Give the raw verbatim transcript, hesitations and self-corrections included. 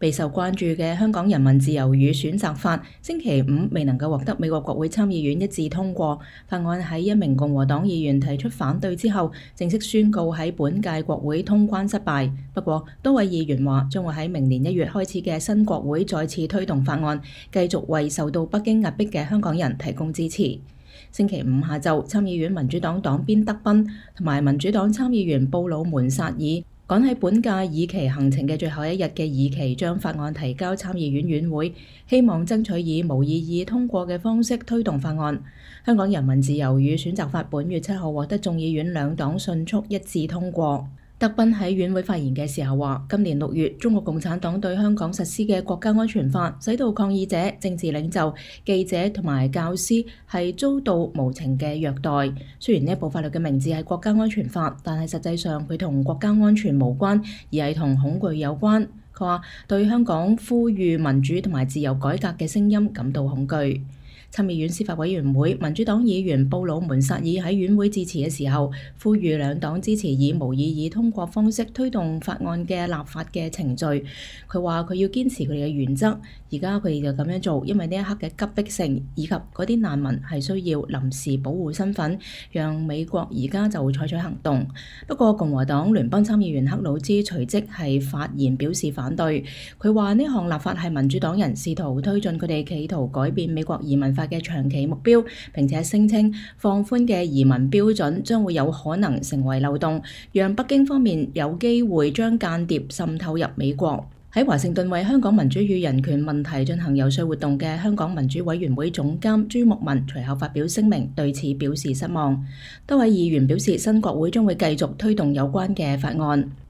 備受關注嘅香港人民自由與選擇法星期五未能夠獲得美國國會參議院一致通過。法案喺一名共和黨議員提出反對之後，正式宣告喺本屆國會通關失敗。不過，多位議員話將會喺明年一月開始嘅新國會再次推動法案，繼續為受到北京壓迫嘅香港人提供支持。星期五下晝，參議院民主黨黨鞭德賓同埋民主黨參議員布魯門薩爾趕喺本屆議期行程嘅最後一日嘅議期，將法案提交參議院院會，希望爭取以無異議通過嘅方式推動法案。香港人民自由與選擇法本月七號獲得眾議院兩黨迅速一致通過。德賓喺院會發言嘅時候話，今年六月中國共產黨對香港實施嘅國家安全法，使到抗議者、政治領袖、記者同埋教師係遭到無情嘅虐待。雖然呢一部法律嘅名字係國家安全法，但係實際上佢同國家安全無關，而係同恐懼有關。佢話對香港呼籲民主同埋自由改革嘅聲音感到恐懼。參議院司法委員會民主黨議員布魯門薩爾喺院會致辭嘅時候，呼籲兩黨支持以無異議通過方式推動法案嘅立法嘅程序。佢話佢要堅持佢哋嘅原則，而家佢哋就咁樣做，因為呢一刻嘅急迫性以及嗰啲難民係需要臨時保護身份，讓美國而家就會採取行動。不過共和黨聯邦參議員克魯茲隨即係發言表示反對，佢話呢項立法係民主黨人試圖推進佢哋企圖改變美國移民法嘅長期目標，並且聲稱放寬嘅移民標準將會有可能成為漏洞，讓北京方面有機會將間諜滲透入美國。喺華盛頓為香港民主與人權問題進行遊說活動嘅香港民主委員會總監朱牧民隨後發表聲明，對此表示失望。多位議員表示新國會將會繼續推動有關嘅法案。